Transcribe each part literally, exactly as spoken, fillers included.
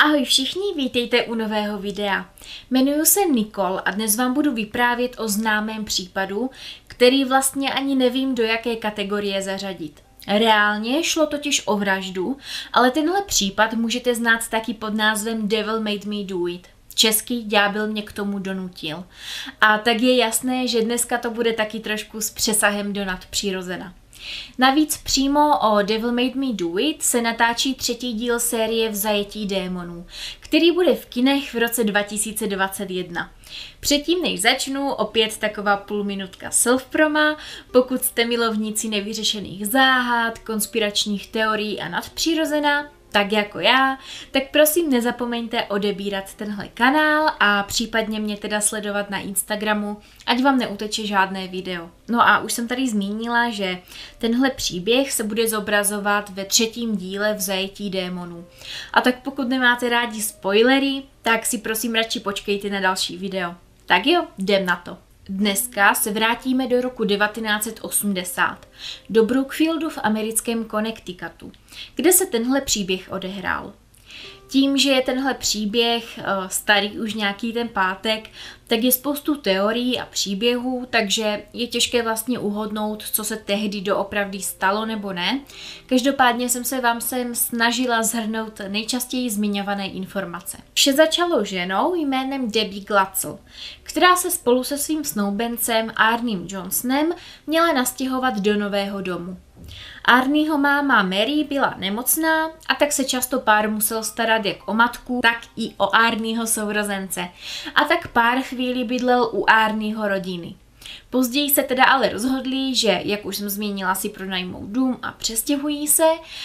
Ahoj všichni, vítejte u nového videa. Jmenuji se Nicole a dnes vám budu vyprávět o známém případu, který vlastně ani nevím, do jaké kategorie zařadit. Reálně šlo totiž o vraždu, ale tenhle případ můžete znát taky pod názvem Devil Made Me Do It. Český ďábel mě k tomu donutil. A tak je jasné, že dneska to bude taky trošku s přesahem do nadpřirozena. Navíc přímo o Devil Made Me Do It se natáčí třetí díl série V zajetí démonů, který bude v kinech v roce dva tisíce dvacet jedna. Předtím, než začnu, opět taková půlminutka self-proma. Pokud jste milovníci nevyřešených záhad, konspiračních teorií a nadpřirozená, tak jako já, tak prosím nezapomeňte odebírat tenhle kanál a případně mě teda sledovat na Instagramu, ať vám neuteče žádné video. No a už jsem tady zmínila, že tenhle příběh se bude zobrazovat ve třetím díle V zajetí démonů. A tak pokud nemáte rádi spoilery, tak si prosím radši počkejte na další video. Tak jo, jdem na to. Dneska se vrátíme do roku devatenáct set osmdesát, do Brookfieldu v americkém Connecticutu, kde se tenhle příběh odehrál. Tím, že je tenhle příběh uh, starý už nějaký ten pátek, tak je spoustu teorií a příběhů, takže je těžké vlastně uhodnout, co se tehdy doopravdy stalo nebo ne. Každopádně jsem se vám sem snažila shrnout nejčastěji zmiňované informace. Vše začalo ženou jménem Debbie Glatzel, která se spolu se svým snoubencem Arnym Johnsonem měla nastěhovat do nového domu. Arnieho máma Mary byla nemocná a tak se často pár musel starat jak o matku, tak i o Arnieho sourozence. A tak pár chvíli bydlel u Arnieho rodiny. Později se teda ale rozhodli, že, jak už jsem zmínila, si pronajmou dům a přestěhují se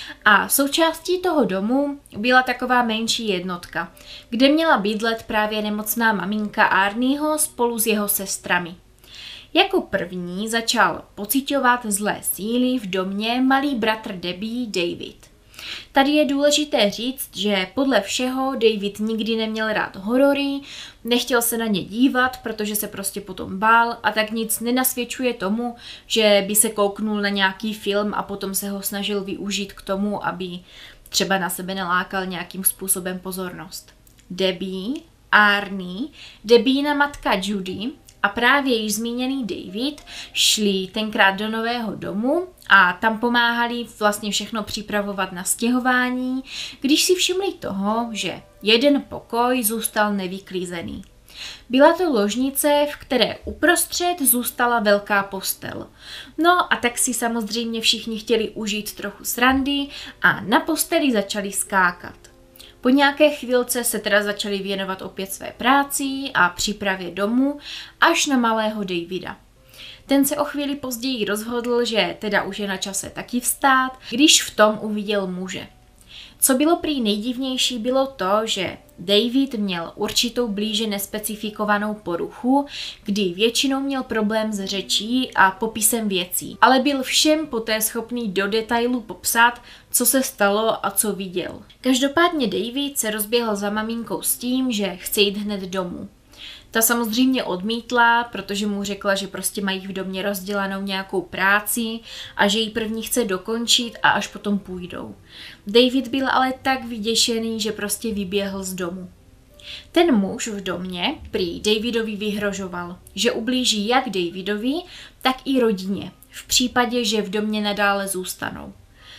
a součástí toho domu byla taková menší jednotka, kde měla bydlet právě nemocná maminka Arnieho spolu s jeho sestrami. Jako první začal pociťovat zlé síly v domě malý bratr Debbie David. Tady je důležité říct, že podle všeho David nikdy neměl rád horory, nechtěl se na ně dívat, protože se prostě potom bál a tak nic nenasvědčuje tomu, že by se kouknul na nějaký film a potom se ho snažil využít k tomu, aby třeba na sebe nalákal nějakým způsobem pozornost. Debbie, Arnie, Debbiina matka Judy a právě již zmíněný David šli tenkrát do nového domu a tam pomáhali vlastně všechno připravovat na stěhování, když si všimli toho, že jeden pokoj zůstal nevyklízený. Byla to ložnice, v které uprostřed zůstala velká postel. No a tak si samozřejmě všichni chtěli užít trochu srandy a na posteli začali skákat. Po nějaké chvilce se teda začali věnovat opět své práci a přípravě domu až na malého Davida. Ten se o chvíli později rozhodl, že teda už je na čase taky vstát, když v tom uviděl muže. Co bylo prý nejdivnější, bylo to, že David měl určitou blíže nespecifikovanou poruchu, kdy většinou měl problém s řečí a popisem věcí, ale byl všem poté schopný do detailu popsat, co se stalo a co viděl. Každopádně David se rozběhl za maminkou s tím, že chce jít hned domů. Ta samozřejmě odmítla, protože mu řekla, že prostě mají v domě rozdělanou nějakou práci a že ji první chce dokončit a až potom půjdou. David byl ale tak vyděšený, že prostě vyběhl z domu. Ten muž v domě prý Davidovi vyhrožoval, že ublíží jak Davidovi, tak i rodině, v případě, že v domě nadále zůstanou.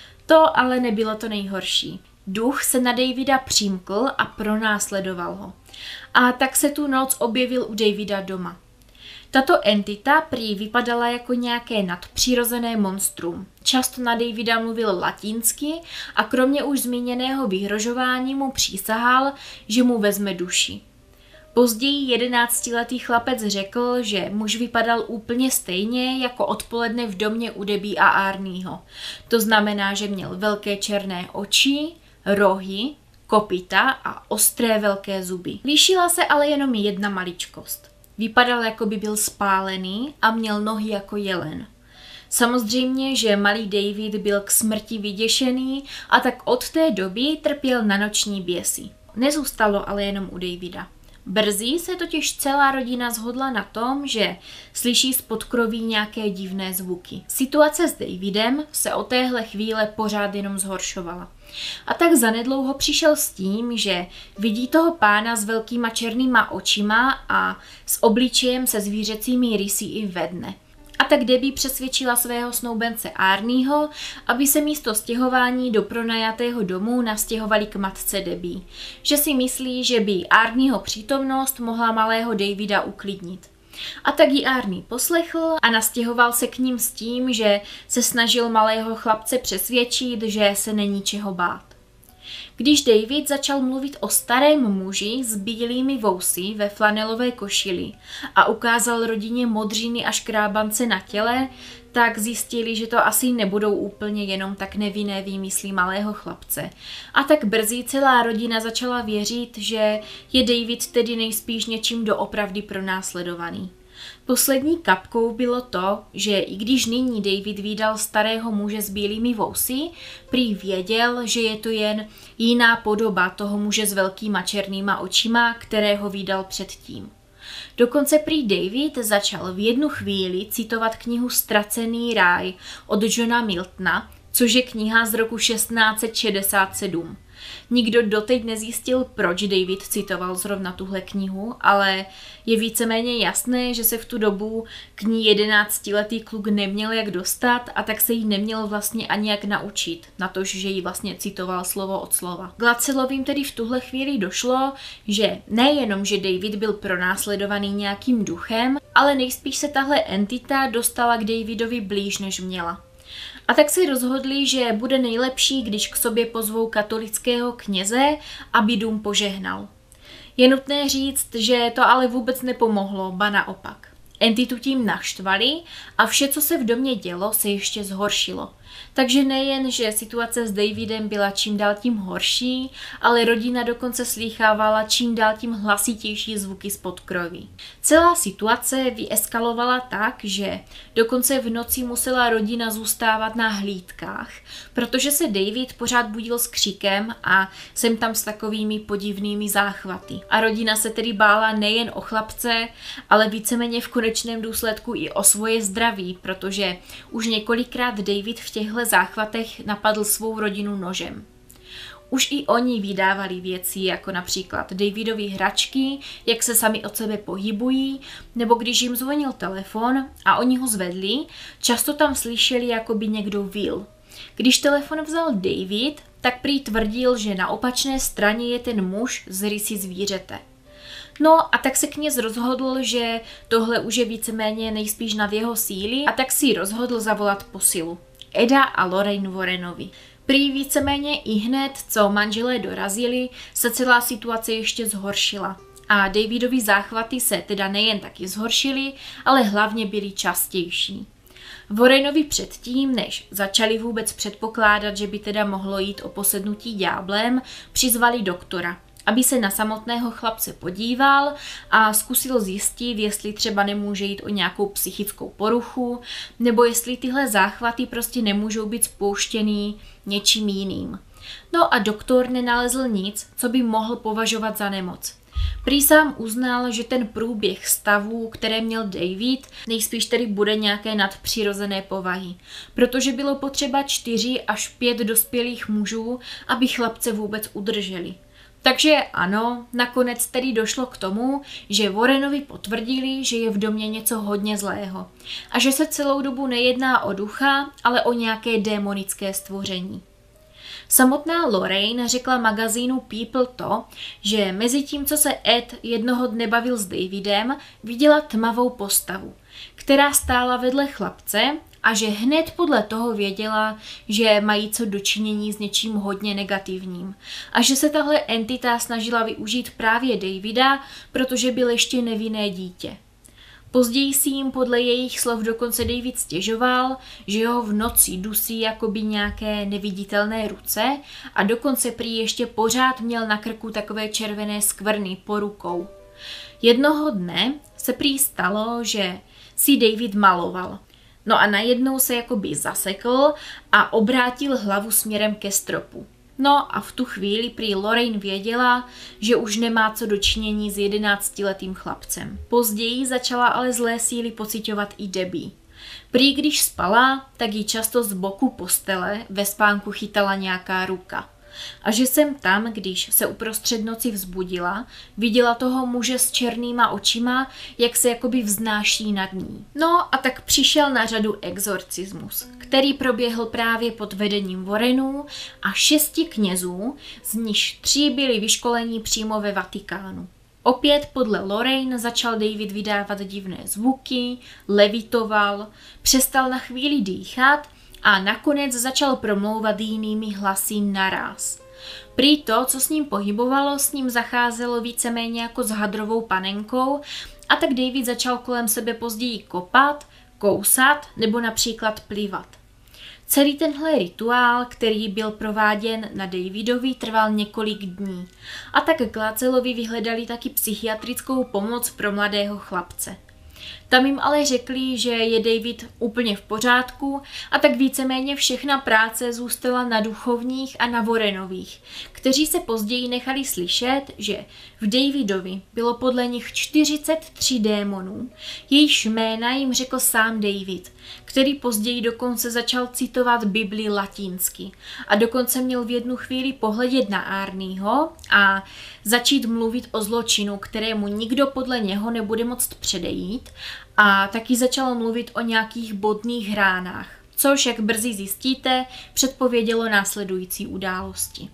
To ale nebylo to nejhorší. Duch se na Davida přimkl a pronásledoval ho. A tak se tu noc objevil u Davida doma. Tato entita prý vypadala jako nějaké nadpřirozené monstrum. Často na Davida mluvil latinsky a kromě už zmíněného vyhrožování mu přísahal, že mu vezme duši. Později jedenáctiletý chlapec řekl, že muž vypadal úplně stejně jako odpoledne v domě u Debbie a Arnieho. To znamená, že měl velké černé oči, rohy, kopyta a ostré velké zuby. Líšila se ale jenom jedna maličkost. Vypadal, jako by byl spálený a měl nohy jako jelen. Samozřejmě, že malý David byl k smrti vyděšený a tak od té doby trpěl na noční běsy. Nezůstalo ale jenom u Davida. Brzy se totiž celá rodina shodla na tom, že slyší z podkroví nějaké divné zvuky. Situace s Davidem se od téhle chvíle pořád jenom zhoršovala. A tak zanedlouho přišel s tím, že vidí toho pána s velkýma černýma očima a s obličejem se zvířecími rysy i ve dne. A tak Debbie přesvědčila svého snoubence Arnieho, aby se místo stěhování do pronajatého domu nastěhovali k matce Debbie, že si myslí, že by Arnieho přítomnost mohla malého Davida uklidnit. A tak ji Arnie poslechl a nastěhoval se k ním s tím, že se snažil malého chlapce přesvědčit, že se není čeho bát. Když David začal mluvit o starém muži s bílými vousy ve flanelové košili a ukázal rodině modřiny a škrábance na těle, tak zjistili, že to asi nebudou úplně jenom tak nevinné výmysly malého chlapce. A tak brzy celá rodina začala věřit, že je David tedy nejspíš něčím doopravdy pronásledovaný. Poslední kapkou bylo to, že i když nyní David vídal starého muže s bílými vousy, prý věděl, že je to jen jiná podoba toho muže s velkýma černýma očima, kterého vídal předtím. Dokonce prý David začal v jednu chvíli citovat knihu Ztracený ráj od Johna Miltona, což je kniha z roku šestnáct set šedesát sedm. Nikdo doteď nezjistil, proč David citoval zrovna tuhle knihu, ale je víceméně jasné, že se v tu dobu k ní jedenáctiletý kluk neměl jak dostat a tak se jí neměl vlastně ani jak naučit, na to, že jí vlastně citoval slovo od slova. Glatzelovým tedy v tuhle chvíli došlo, že nejenom, že David byl pronásledovaný nějakým duchem, ale nejspíš se tahle entita dostala k Davidovi blíž, než měla. A tak si rozhodli, že bude nejlepší, když k sobě pozvou katolického kněze, aby dům požehnal. Je nutné říct, že to ale vůbec nepomohlo, ba naopak. Entitu tím naštvali a vše, co se v domě dělo, se ještě zhoršilo. Takže nejen, že situace s Davidem byla čím dál tím horší, ale rodina dokonce slýchávala čím dál tím hlasitější zvuky z podkroví. Celá situace vyeskalovala tak, že dokonce v noci musela rodina zůstávat na hlídkách, protože se David pořád budil s křikem a sem tam s takovými podivnými záchvaty. A rodina se tedy bála nejen o chlapce, ale víceméně v konečném důsledku i o svoje zdraví, protože už několikrát David v těchto záchvatech napadl svou rodinu nožem. Už i oni vydávali věci, jako například Davidovy hračky, jak se sami od sebe pohybují, nebo když jim zvonil telefon a oni ho zvedli, často tam slyšeli, jako by někdo vil. Když telefon vzal David, tak prý tvrdil, že na opačné straně je ten muž z rysy zvířete. No a tak se kněz rozhodl, že tohle už je víceméně nejspíš nad jeho síly a tak si rozhodl zavolat posilu. Eda a Lorraine Warrenovi. Prý víceméně i hned, co manželé dorazili, se celá situace ještě zhoršila. A Davidovy záchvaty se teda nejen taky zhoršily, ale hlavně byly častější. Warrenovi předtím, než začali vůbec předpokládat, že by teda mohlo jít o posednutí ďáblem, přizvali doktora, aby se na samotného chlapce podíval a zkusil zjistit, jestli třeba nemůže jít o nějakou psychickou poruchu, nebo jestli tyhle záchvaty prostě nemůžou být spouštěný něčím jiným. No a doktor nenalezl nic, co by mohl považovat za nemoc. Prý sám uznal, že ten průběh stavů, které měl David, nejspíš tedy bude nějaké nadpřirozené povahy, protože bylo potřeba čtyři až pět dospělých mužů, aby chlapce vůbec udrželi. Takže ano, nakonec tedy došlo k tomu, že Warrenovi potvrdili, že je v domě něco hodně zlého a že se celou dobu nejedná o ducha, ale o nějaké démonické stvoření. Samotná Lorraine řekla magazínu People to, že mezi tím, co se Ed jednoho dne bavil s Davidem, viděla tmavou postavu, která stála vedle chlapce a že hned podle toho věděla, že mají co dočinění s něčím hodně negativním a že se tahle entita snažila využít právě Davida, protože byl ještě nevinné dítě. Později si jim podle jejich slov dokonce David stěžoval, že ho v noci dusí jakoby nějaké neviditelné ruce a dokonce prý ještě pořád měl na krku takové červené skvrny po rukou. Jednoho dne se prý stalo, že si David maloval. No a najednou se jakoby zasekl a obrátil hlavu směrem ke stropu. No a v tu chvíli prý Lorraine věděla, že už nemá co dočinění s jedenáctiletým chlapcem. Později začala ale zlé síly pociťovat i Debbie. Prý když spala, tak ji často z boku postele ve spánku chytala nějaká ruka. a že jsem tam, když se uprostřed noci vzbudila, viděla toho muže s černýma očima, jak se jakoby vznáší nad ní. No a tak přišel na řadu exorcismus, který proběhl právě pod vedením Warrenů a šesti knězů, z nichž tři byli vyškolení přímo ve Vatikánu. Opět podle Lorraine začal David vydávat divné zvuky, levitoval, přestal na chvíli dýchat a nakonec začal promlouvat jinými hlasy naráz. Prý to, co s ním pohybovalo, s ním zacházelo víceméně jako s hadrovou panenkou a tak David začal kolem sebe později kopat, kousat nebo například plivat. Celý tenhle rituál, který byl prováděn na Davidovi, trval několik dní a tak Glazellovi vyhledali taky psychiatrickou pomoc pro mladého chlapce. Tam jim ale řekli, že je David úplně v pořádku a tak víceméně všechna práce zůstala na duchovních a na Warrenových, kteří se později nechali slyšet, že v Davidovi bylo podle nich čtyřicet tři démonů, jejichž jména jim řekl sám David, který později dokonce začal citovat Bibli latinsky a dokonce měl v jednu chvíli pohledět na Arnieho a začít mluvit o zločinu, kterému nikdo podle něho nebude moct předejít, a taky začal mluvit o nějakých bodných hránách, což, jak brzy zjistíte, předpovědělo následující události.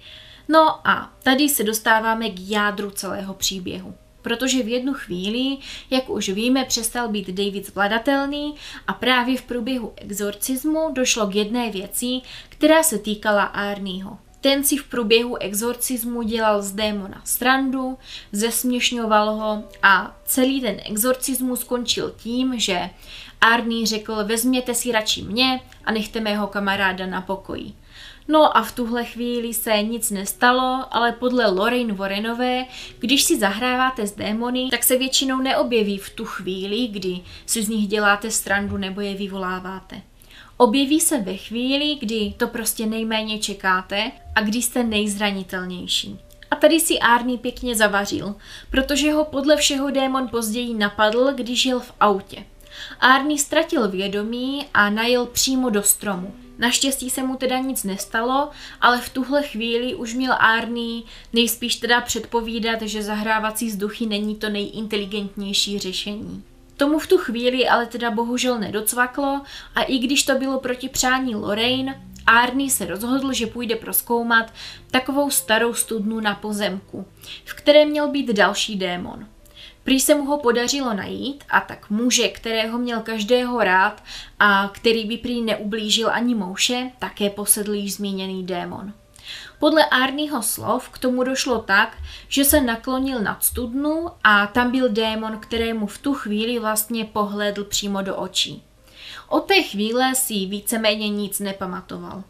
No a tady se dostáváme k jádru celého příběhu, protože v jednu chvíli, jak už víme, přestal být David zvladatelný a právě v průběhu exorcismu došlo k jedné věci, která se týkala Arnieho. Ten si v průběhu exorcismu dělal z démona srandu, zesměšňoval ho a celý ten exorcismus skončil tím, že Arnie řekl: vezměte si radši mě a nechte mého kamaráda na pokoji. No a v tuhle chvíli se nic nestalo, ale podle Lorraine Warrenové, když si zahráváte s démony, tak se většinou neobjeví v tu chvíli, kdy si z nich děláte srandu nebo je vyvoláváte. Objeví se ve chvíli, kdy to prostě nejméně čekáte a kdy jste nejzranitelnější. A tady si Arnie pěkně zavařil, protože ho podle všeho démon později napadl, když jel v autě. Arnie ztratil vědomí a najel přímo do stromu. Naštěstí se mu teda nic nestalo, ale v tuhle chvíli už měl Arnie nejspíš teda předpovídat, že zahrávací s duchy není to nejinteligentnější řešení. Tomu v tu chvíli ale teda bohužel nedocvaklo a i když to bylo proti přání Lorraine, Arnie se rozhodl, že půjde prozkoumat takovou starou studnu na pozemku, v které měl být další démon. Prý se mu ho podařilo najít a tak muže, kterého měl každého rád a který by prý neublížil ani mouše, také posedl již zmíněný démon. Podle Arnieho slov k tomu došlo tak, že se naklonil nad studnu a tam byl démon, kterému v tu chvíli vlastně pohlédl přímo do očí. Od té chvíle si víceméně nic nepamatoval.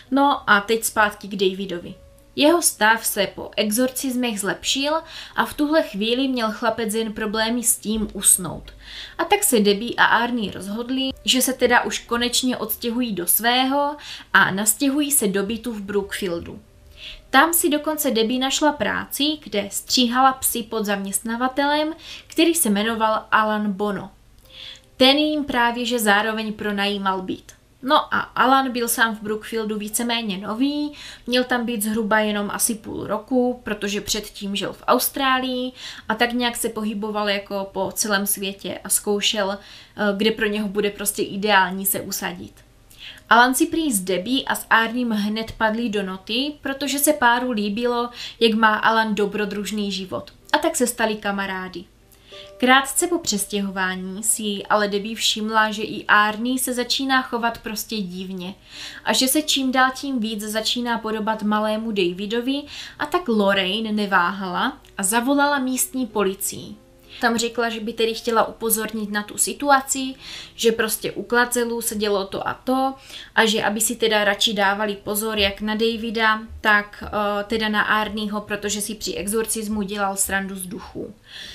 No a teď zpátky k Davidovi. Jeho stav se po exorcismech zlepšil a v tuhle chvíli měl chlapec jen problémy s tím usnout. A tak se Debbie a Arnie rozhodli, že se teda už konečně odstěhují do svého a nastěhují se do bytu v Brookfieldu. Tam si dokonce Debbie našla práci, kde stříhala psy pod zaměstnavatelem, který se jmenoval Alan Bono. Ten jim právě že zároveň pronajímal byt. No a Alan byl sám v Brookfieldu víceméně nový, měl tam být zhruba jenom asi půl roku, protože předtím žil v Austrálii a tak nějak se pohyboval jako po celém světě a zkoušel, kde pro něho bude prostě ideální se usadit. Alan si prý s Debbie a s Arniem hned padli do noty, protože se páru líbilo, jak má Alan dobrodružný život, a tak se stali kamarády. Krátce po přestěhování si ale Debbie všimla, že i Arnie se začíná chovat prostě divně a že se čím dál tím víc začíná podobat malému Davidovi, a tak Lorraine neváhala a zavolala místní policii. Tam řekla, že by tedy chtěla upozornit na tu situaci, že prostě u Glatzellů se dělo to a to a že aby si teda radši dávali pozor jak na Davida, tak uh, teda na Arnieho, protože si při exorcismu dělal srandu z duchů.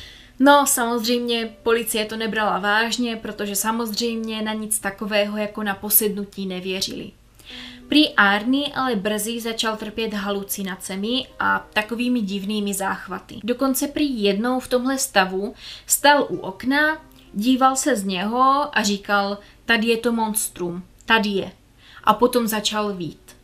No samozřejmě policie to nebrala vážně, protože samozřejmě na nic takového jako na posednutí nevěřili. Prý Arnie ale brzy začal trpět halucinacemi a takovými divnými záchvaty. Dokonce prý jednou v tomhle stavu stál u okna, díval se z něho a říkal: tady je to monstrum, tady je. A potom začal vít.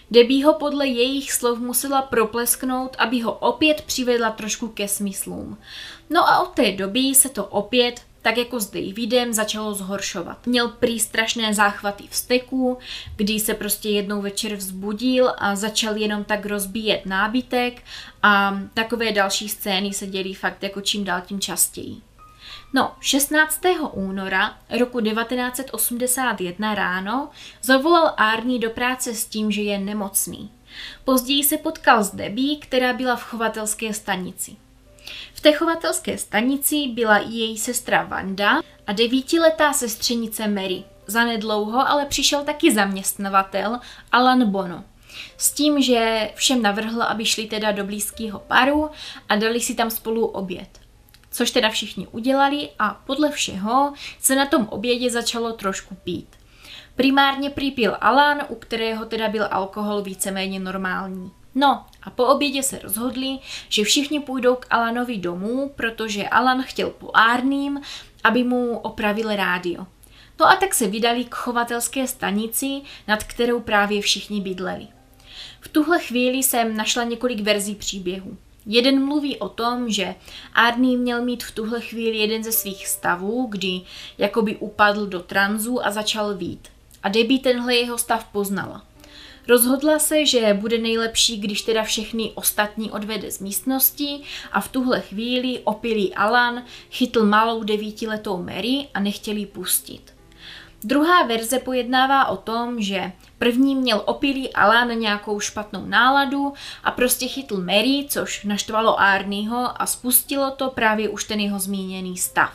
Debbie ho podle jejich slov musela proplesknout, aby ho opět přivedla trošku ke smyslům. No a od té doby se to opět, tak jako s Davidem, začalo zhoršovat. Měl prý strašné záchvaty vzteků, kdy se prostě jednou večer vzbudil a začal jenom tak rozbíjet nábytek a takové další scény se dělí fakt jako čím dál tím častěji. No, šestnáctého února roku devatenáct set osmdesát jedna ráno zavolal Arnie do práce s tím, že je nemocný. Později se potkal s Debbie, která byla v chovatelské stanici. V té chovatelské stanici byla i její sestra Wanda a devítiletá sestřenice Mary. Zanedlouho ale přišel taky zaměstnavatel Alan Bono. S tím, že všem navrhl, aby šli teda do blízkého baru a dali si tam spolu oběd. Což teda všichni udělali a podle všeho se na tom obědě začalo trošku pít. Primárně připil Alan, u kterého teda byl alkohol víceméně normální. No a po obědě se rozhodli, že všichni půjdou k Alanovi domů, protože Alan chtěl po Arniem, aby mu opravil rádio. No a tak se vydali k chovatelské stanici, nad kterou právě všichni bydleli. V tuhle chvíli jsem našla několik verzí příběhu. Jeden mluví o tom, že Arnie měl mít v tuhle chvíli jeden ze svých stavů, kdy jakoby upadl do tranzu a začal vít. A Debbie tenhle jeho stav poznala. Rozhodla se, že bude nejlepší, když teda všechny ostatní odvede z místnosti a v tuhle chvíli opilý Alan chytl malou devítiletou Mary a nechtěl ji pustit. Druhá verze pojednává o tom, že první měl opilý Alan nějakou špatnou náladu a prostě chytl Mary, což naštvalo Arnieho a spustilo to právě už ten jeho zmíněný stav.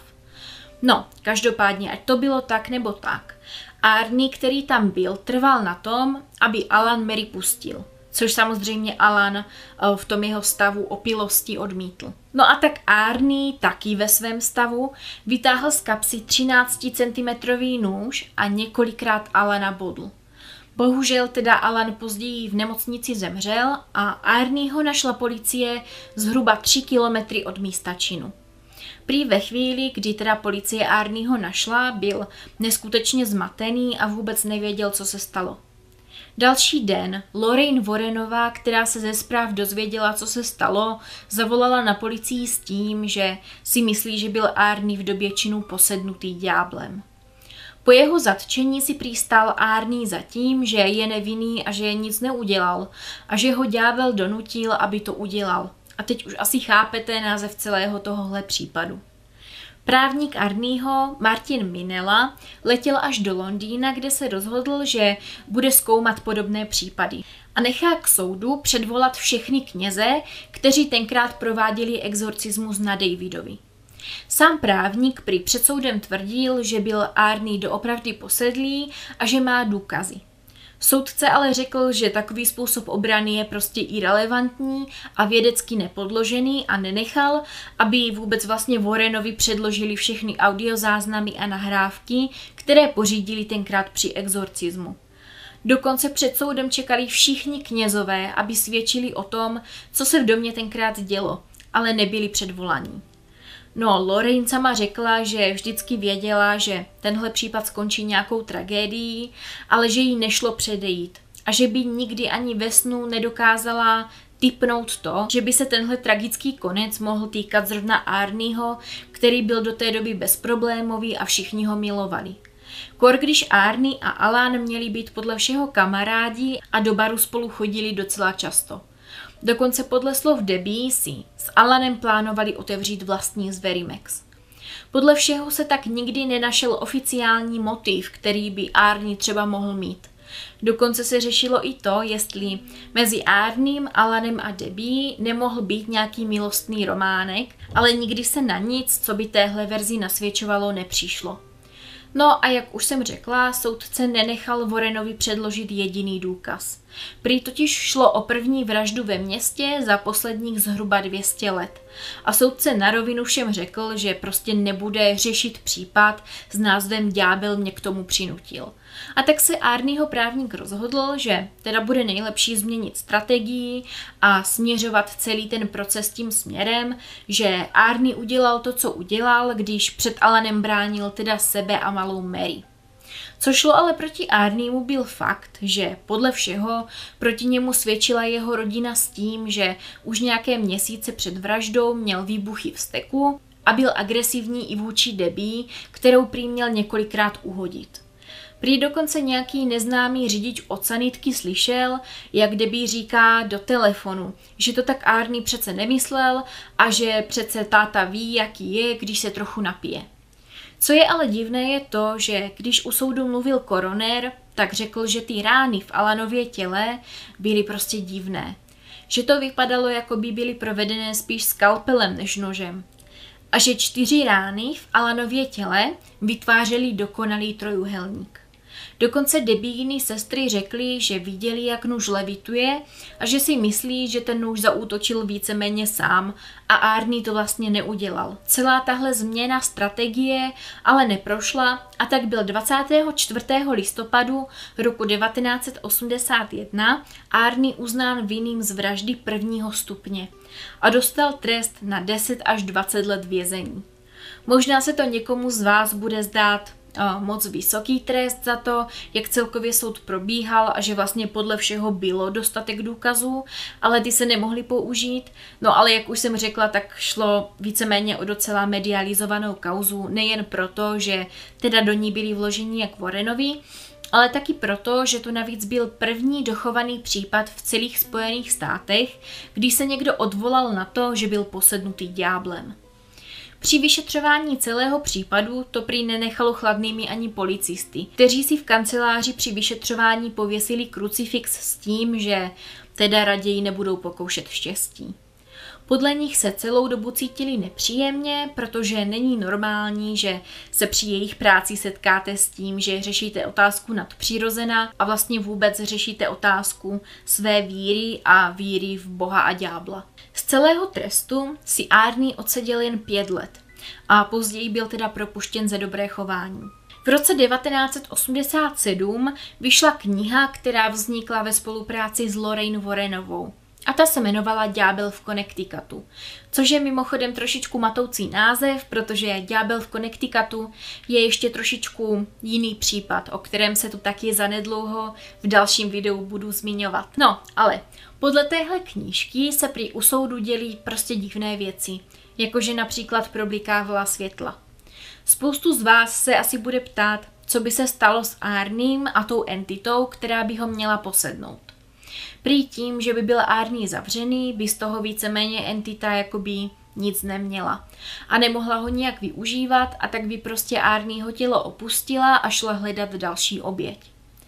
No, každopádně, ať to bylo tak nebo tak. Arnie, který tam byl, trval na tom, aby Alan Mary pustil, což samozřejmě Alan v tom jeho stavu opilosti odmítl. No a tak Arnie taky ve svém stavu vytáhl z kapsy třinácticentimetrový nůž a několikrát Alana bodl. Bohužel teda Alan později v nemocnici zemřel a Arnie ho našla policie zhruba tři kilometry od místa činu. Prý ve chvíli, kdy teda policie Arnieho našla, byl neskutečně zmatený a vůbec nevěděl, co se stalo. Další den Lorraine Warrenová, která se ze zpráv dozvěděla, co se stalo, zavolala na policii s tím, že si myslí, že byl Arnie v době činu posednutý ďáblem. Po jeho zatčení si prý stál Arnie za tím, že je nevinný a že nic neudělal a že ho ďábel donutil, aby to udělal. A teď už asi chápete název celého tohohle případu. Právník Arnieho, Martin Minella, letěl až do Londýna, kde se rozhodl, že bude zkoumat podobné případy a nechá k soudu předvolat všechny kněze, kteří tenkrát prováděli exorcismus na Davidovi. Sám právník prý před soudem tvrdil, že byl Arnie doopravdy posedlý a že má důkazy. Soudce ale řekl, že takový způsob obrany je prostě irelevantní a vědecky nepodložený a nenechal, aby vůbec vlastně Warrenovi předložili všechny audiozáznamy a nahrávky, které pořídili tenkrát při exorcismu. Dokonce před soudem čekali všichni knězové, aby svědčili o tom, co se v domě tenkrát dělo, ale nebyli předvolaní. No, Lorraine sama řekla, že vždycky věděla, že tenhle případ skončí nějakou tragédií, ale že jí nešlo předejít a že by nikdy ani ve snu nedokázala tipnout to, že by se tenhle tragický konec mohl týkat zrovna Arnieho, který byl do té doby bezproblémový a všichni ho milovali. Kor když Arnie a Alan měli být podle všeho kamarádi a do baru spolu chodili docela často. Dokonce podle slov Debbie si s Alanem plánovali otevřít vlastní Zverimex. Podle všeho se tak nikdy nenašel oficiální motiv, který by Arnie třeba mohl mít. Dokonce se řešilo i to, jestli mezi Arniem, Alanem a Debbie nemohl být nějaký milostný románek, ale nikdy se na nic, co by téhle verzi nasvědčovalo, nepřišlo. No a jak už jsem řekla, soudce nenechal Warrenovi předložit jediný důkaz. Prý totiž šlo o první vraždu ve městě za posledních zhruba dvě stě let. A soudce na rovinu všem řekl, že prostě nebude řešit případ s názvem Ďábel mě k tomu přinutil. A tak se Arnieho právník rozhodl, že teda bude nejlepší změnit strategii a směřovat celý ten proces tím směrem, že Arnie udělal to, co udělal, když před Alanem bránil teda sebe a malou Mary. Co šlo ale proti Arniemu byl fakt, že podle všeho proti němu svědčila jeho rodina s tím, že už nějaké měsíce před vraždou měl výbuchy vzteku a byl agresivní i vůči Debbie, kterou prý měl několikrát uhodit. Prý dokonce nějaký neznámý řidič od sanitky slyšel, jak Debbie říká do telefonu, že to tak Arnie přece nemyslel a že přece táta ví, jaký je, když se trochu napije. Co je ale divné je to, že když u soudu mluvil koroner, tak řekl, že ty rány v Alanově těle byly prostě divné. Že to vypadalo, jako by byly provedené spíš skalpelem než nožem. A že čtyři rány v Alanově těle vytvářely dokonalý trojúhelník. Dokonce Debbiiny sestry řekly, že viděli, jak nůž levituje a že si myslí, že ten nůž zaútočil víceméně sám a Arnie to vlastně neudělal. Celá tahle změna strategie ale neprošla a tak byl dvacátého čtvrtého listopadu roku devatenáct set osmdesát jedna Arnie uznán vinným z vraždy prvního stupně a dostal trest na deset až dvacet let vězení. Možná se to někomu z vás bude zdát moc vysoký trest za to, jak celkově soud probíhal a že vlastně podle všeho bylo dostatek důkazů, ale ty se nemohly použít. No ale jak už jsem řekla, tak šlo víceméně o docela medializovanou kauzu, nejen proto, že teda do ní byli vloženi jak Warrenovi, ale taky proto, že to navíc byl první dochovaný případ v celých Spojených státech, kdy se někdo odvolal na to, že byl posednutý ďáblem. Při vyšetřování celého případu to prý nenechalo chladnými ani policisty, kteří si v kanceláři při vyšetřování pověsili krucifix s tím, že teda raději nebudou pokoušet štěstí. Podle nich se celou dobu cítili nepříjemně, protože není normální, že se při jejich práci setkáte s tím, že řešíte otázku nadpřirozená a vlastně vůbec řešíte otázku své víry a víry v Boha a ďábla. Z celého trestu si Arnie odseděl jen pět let a později byl teda propuštěn za dobré chování. V roce devatenáct set osmdesát sedm vyšla kniha, která vznikla ve spolupráci s Lorraine Warrenovou. A ta se jmenovala Ďábel v Connecticutu, což je mimochodem trošičku matoucí název, protože Ďábel v Connecticutu je ještě trošičku jiný případ, o kterém se tu taky zanedlouho v dalším videu budu zmiňovat. No, ale podle téhle knížky se prý u soudu dělí prostě divné věci, jakože například problikávala světla. Spoustu z vás se asi bude ptát, co by se stalo s Arniem a tou entitou, která by ho měla posednout. Prý tím, že by byl Arnie zavřený, by z toho víceméně entita jakoby nic neměla a nemohla ho nijak využívat a tak by prostě Arnieho tělo opustila a šla hledat další oběť.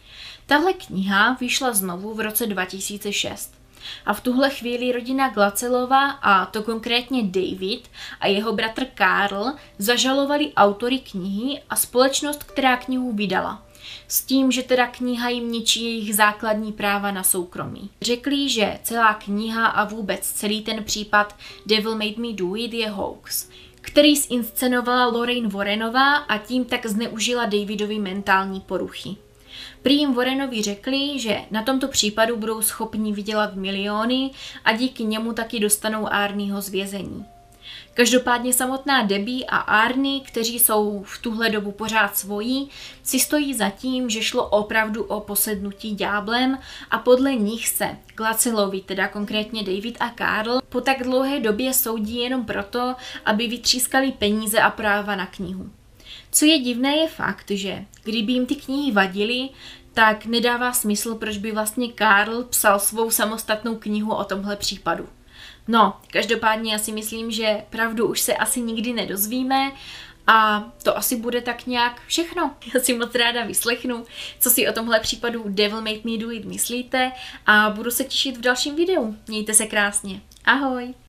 Tahle kniha vyšla znovu v roce dva tisíce šest a v tuhle chvíli rodina Glacelova, a to konkrétně David a jeho bratr Karl, zažalovali autory knihy a společnost, která knihu vydala. S tím, že teda kniha jim ničí jejich základní práva na soukromí. Řekli, že celá kniha a vůbec celý ten případ Devil Made Me Do It je hoax, který zinscenovala Lorraine Warrenová a tím tak zneužila Davidovi mentální poruchy. Prý jim Warrenovi řekli, že na tomto případu budou schopni vydělat miliony a díky němu taky dostanou Arnieho z vězení. Každopádně samotná Debbie a Arnie, kteří jsou v tuhle dobu pořád svojí, si stojí za tím, že šlo opravdu o posednutí ďáblem a podle nich se Glacelovi, teda konkrétně David a Karl, po tak dlouhé době soudí jenom proto, aby vytřískali peníze a práva na knihu. Co je divné je fakt, že kdyby jim ty knihy vadily, tak nedává smysl, proč by vlastně Karl psal svou samostatnou knihu o tomhle případu. No, každopádně já si myslím, že pravdu už se asi nikdy nedozvíme a to asi bude tak nějak všechno. Já si moc ráda vyslechnu, co si o tomhle případu Devil Made Me Do It myslíte a budu se těšit v dalším videu. Mějte se krásně. Ahoj!